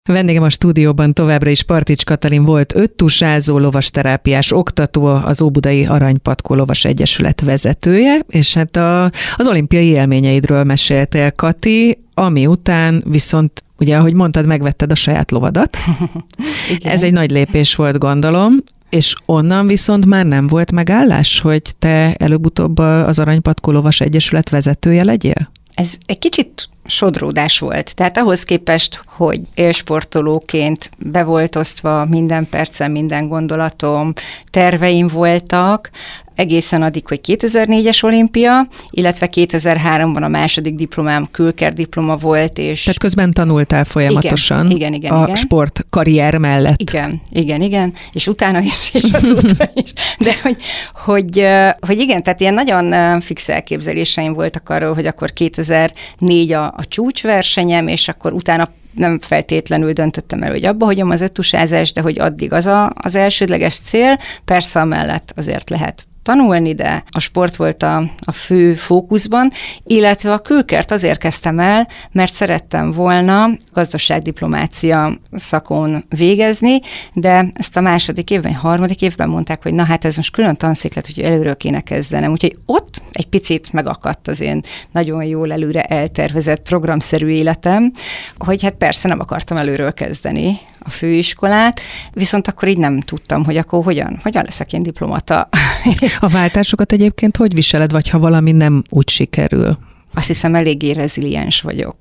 Vendégem a stúdióban továbbra is Partics Katalin volt öttusázó, lovasterápiás oktató, az Óbudai Aranypatkó Lovas Egyesület vezetője, és hát az olimpiai élményeidről meséltél, Kati, ami után viszont, ugye, ahogy mondtad, megvetted a saját lovadat. Ez egy nagy lépés volt, gondolom, és onnan viszont már nem volt megállás, hogy te előbb-utóbb az Aranypatkó Lovas Egyesület vezetője legyél? Ez egy kicsit sodródás volt. Tehát ahhoz képest, hogy élsportolóként be volt osztva minden percen, minden gondolatom, terveim voltak, egészen addig, hogy 2004-es olimpia, illetve 2003-ban a második diplomám külkerdiploma volt, és... Tehát közben tanultál folyamatosan igen. sportkarrier mellett. Igen, és utána is, és azóta is. De hogy igen, tehát ilyen nagyon fix elképzeléseim voltak arról, hogy akkor 2004 a csúcsversenyem, és akkor utána nem feltétlenül döntöttem el, hogy abba hagyom az öttusázást, de hogy addig az elsődleges cél, persze amellett azért lehet tanulni, de a sport volt a fő fókuszban, illetve a külkert azért kezdtem el, mert szerettem volna gazdaságdiplomácia szakon végezni, de ezt a második évben, harmadik évben mondták, hogy na hát ez most külön tanszék lett, hogy előről kéne kezdenem. Úgyhogy ott egy picit megakadt az én nagyon jól előre eltervezett programszerű életem, hogy hát persze nem akartam előről kezdeni a főiskolát, viszont akkor így nem tudtam, hogy akkor hogyan leszek én diplomata. A váltásokat egyébként hogy viseled, vagy ha valami nem úgy sikerül? Azt hiszem, eléggé reziliens vagyok.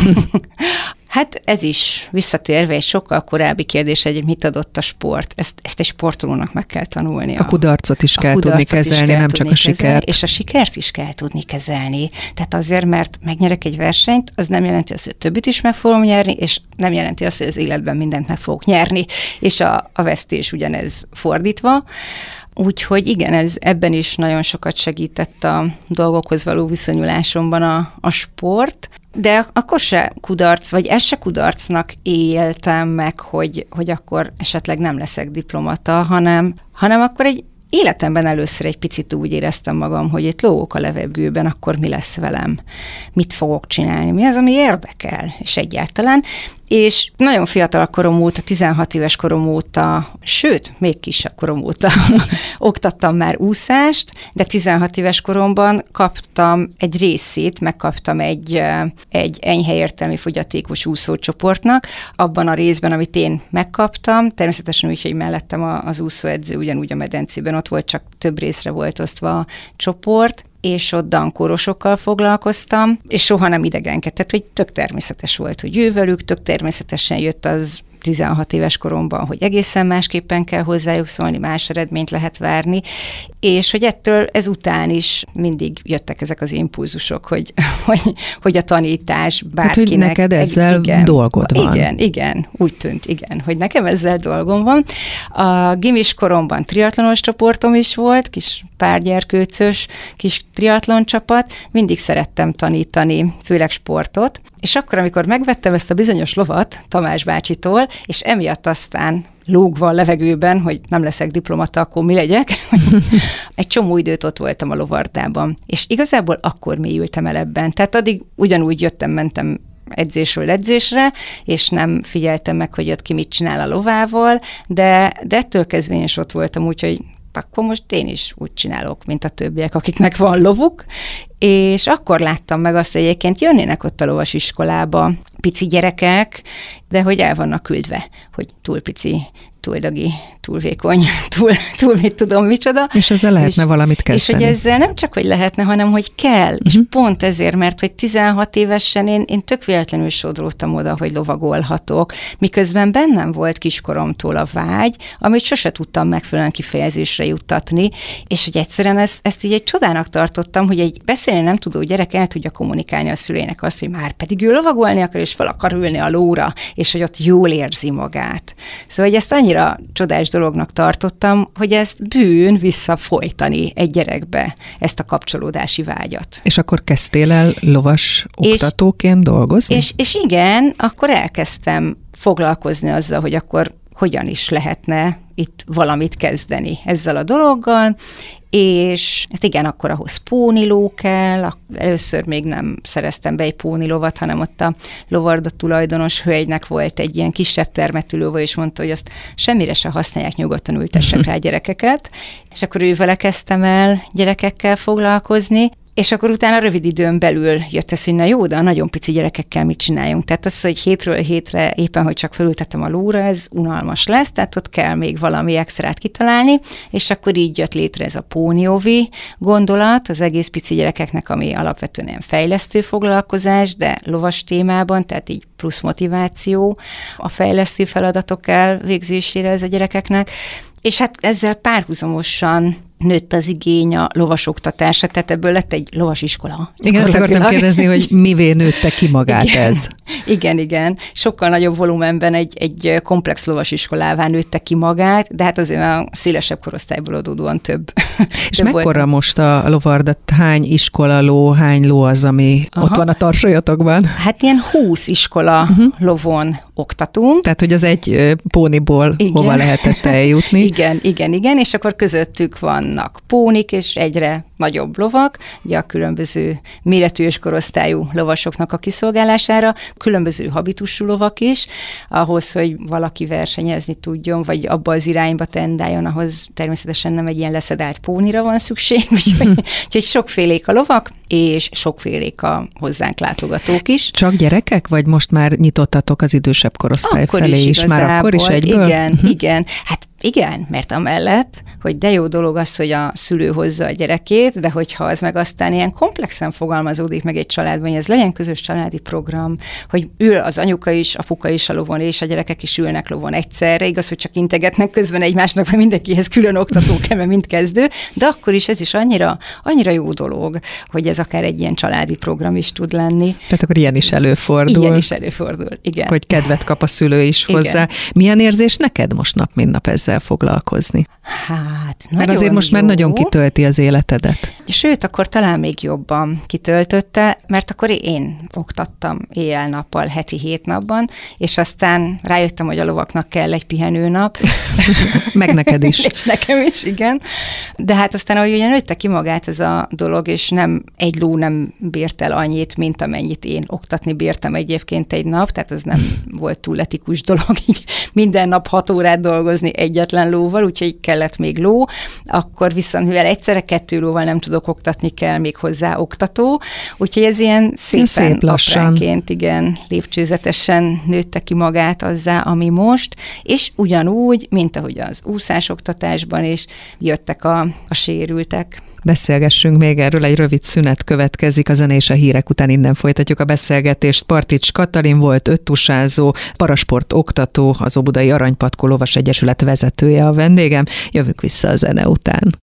Hát ez is visszatérve egy sokkal korábbi kérdés, hogy mit adott a sport. Ezt egy sportolónak meg kell tanulni. A kudarcot is kell tudni kezelni, nem csak a sikert. És a sikert is kell tudni kezelni. Tehát azért, mert megnyerek egy versenyt, az nem jelenti azt, hogy többit is meg fogom nyerni, és nem jelenti azt, hogy az életben mindent meg fogok nyerni. És a vesztés ugyanez fordítva. Úgyhogy igen, ebben is nagyon sokat segített a dolgokhoz való viszonyulásomban a sport, de akkor se kudarc, vagy ez se kudarcnak éltem meg, hogy akkor esetleg nem leszek diplomata, hanem akkor egy életemben először egy picit úgy éreztem magam, hogy itt lógok a levegőben, akkor mi lesz velem, mit fogok csinálni, mi az, ami érdekel, és egyáltalán. És nagyon fiatal korom óta, 16 éves korom óta, sőt, még kisebb korom óta oktattam már úszást, de 16 éves koromban kaptam egy részét, megkaptam egy enyhe értelmi fogyatékos úszócsoportnak, abban a részben, amit én megkaptam, természetesen úgy, hogy mellettem az úszóedző ugyanúgy a medencében ott volt, csak több részre volt osztva a csoport, és ott dankórosokkal foglalkoztam, és soha nem idegenkedett, hogy tök természetes volt, hogy ővelük, tök természetesen jött az 16 éves koromban, hogy egészen másképpen kell hozzájuk szólni, más eredményt lehet várni, és hogy ettől ezután is mindig jöttek ezek az impulzusok, hogy a tanítás bárkinek... Hát, hogy neked ezzel dolgod van. Igen, úgy tűnt, hogy nekem ezzel dolgom van. A gimis koromban triatlonos csoportom is volt, kis párgyerkőcös kis triatlon csapat, mindig szerettem tanítani, főleg sportot, és akkor, amikor megvettem ezt a bizonyos lovat Tamás bácsitól, és emiatt aztán lógva a levegőben, hogy nem leszek diplomata, akkor mi legyek. Egy csomó időt ott voltam a lovardában. És igazából akkor mélyültem el ebben. Tehát addig ugyanúgy mentem edzésről edzésre, és nem figyeltem meg, hogy ott ki mit csinál a lovával, de ettől kezdve is ott voltam, úgyhogy akkor most én is úgy csinálok, mint a többiek, akiknek van lovuk, és akkor láttam meg azt, hogy egyébként jönnének ott a lovasiskolába pici gyerekek, de hogy el vannak küldve, hogy túl pici, túl dagi, túl vékony, túl mit tudom, micsoda. És ezzel lehetne valamit kezdeni. És hogy ezzel nem csak, hogy lehetne, hanem hogy kell. És pont ezért, mert hogy 16 évesen én tök véletlenül sodródtam oda, hogy lovagolhatok, miközben bennem volt kiskoromtól a vágy, amit sose tudtam megfelelően kifejezésre juttatni, és hogy egyszerűen ezt így egy csodának tartottam, hogy egy beszélni nem tudó gyerek el tudja kommunikálni a szüleinek azt, hogy már pedig ő lovagolni akar, és fel akar ülni a lóra, és hogy ott jól érzi magát. Szóval, hogy ezt annyira csodás dolognak tartottam, hogy ezt bűn visszafolytani egy gyerekbe, ezt a kapcsolódási vágyat. És akkor kezdtél el lovas oktatóként dolgozni? És igen, akkor elkezdtem foglalkozni azzal, hogy akkor hogyan is lehetne itt valamit kezdeni ezzel a dologgal, és hát igen, akkor ahhoz póniló kell, először még nem szereztem be egy pónilovat, hanem ott a lovarda tulajdonos hölgynek volt egy ilyen kisebb termetülőva, és mondta, hogy azt semmire se használják, nyugodtan ültessek rá gyerekeket, és akkor ővele kezdtem el gyerekekkel foglalkozni, és akkor utána rövid időn belül jött ez, hogy na jó, de a nagyon pici gyerekekkel mit csináljunk. Tehát az, hogy hétről hétre éppen, hogy csak felültettem a lóra, ez unalmas lesz, tehát ott kell még valami extrát kitalálni, és akkor így jött létre ez a póniovi gondolat, az egész pici gyerekeknek, ami alapvetően ilyen fejlesztő foglalkozás, de lovas témában, tehát így plusz motiváció a fejlesztő feladatok elvégzésére ez a gyerekeknek. És hát ezzel párhuzamosan nőtt az igény a lovasoktatásra, tehát ebből lett egy lovasiskola. Igen, azt akartam kérdezni, hogy mivé nőtte ki magát ez. Igen. Sokkal nagyobb volumenben egy komplex lovasiskolává nőtte ki magát, de hát azért a szélesebb korosztályból adódóan több. És mekkora volt most a lovardat? Hány iskolaló, hány ló az, ami ott van a tarsolyatokban? Hát ilyen 20 iskola lovon oktatunk. Tehát, hogy az egy póniból hova lehetett eljutni. Igen, és akkor közöttük vannak pónik, és egyre nagyobb lovak, ugye a különböző méretű és korosztályú lovasoknak a kiszolgálására, különböző habitusú lovak is, ahhoz, hogy valaki versenyezni tudjon, vagy abba az irányba tendáljon, ahhoz természetesen nem egy ilyen leszedált pónira van szükség, úgyhogy sokfélék a lovak, és sokfélék a hozzánk látogatók is. Csak gyerekek, vagy most már nyitottatok az idősebb korosztály akkor felé is? Már akkor is egyből? Igen. Hát igen, mert amellett, hogy de jó dolog az, hogy a szülő hozza a gyerekét, de hogyha az meg aztán ilyen komplexen fogalmazódik meg egy családban, hogy ez legyen közös családi program, hogy ül az anyuka is, apuka is a lovon, és a gyerekek is ülnek lovon egyszerre, igaz, hogy csak integetnek közben egymásnak, mert mindenkihez külön oktató kell, mert mind kezdő, de akkor is ez is annyira jó dolog, hogy ez akár egy ilyen családi program is tud lenni. Tehát akkor ilyen is előfordul. Ilyen is előfordul, igen. Hogy kedvet kap a szülő is hozzá. Milyen érzés neked most nap, mint nap ezzel foglalkozni? Hát, mert azért most már nagyon kitölti az életedet. Sőt, akkor talán még jobban kitöltötte, mert akkor én oktattam éjjel-nappal, heti 7 napban, és aztán rájöttem, hogy a lovaknak kell egy pihenőnap. Meg neked is. És nekem is, igen. De hát aztán, ahogy ugye nőtte ki magát ez a dolog, és nem egy ló nem bírt el annyit, mint amennyit én oktatni bírtam egyébként egy nap, tehát ez nem volt túl etikus dolog, így minden nap 6 órát dolgozni egyetlen lóval, úgyhogy kellett még ló, akkor viszont, mivel egyszerre 2 lóval nem tudok oktatni, kell még hozzá oktató, úgyhogy ez ilyen szép lassan, apránként, igen, lépcsőzetesen nőtte ki magát azzá, ami most, és ugyanúgy, mint ahogy az úszásoktatásban is jöttek a sérültek. Beszélgessünk még erről, egy rövid szünet következik, a zene és a hírek után innen folytatjuk a beszélgetést. Partics Katalin volt öttusázó, parasport oktató, az Óbudai Aranypatkó Lovas Egyesület vezetője a vendégem. Jövünk vissza a zene után.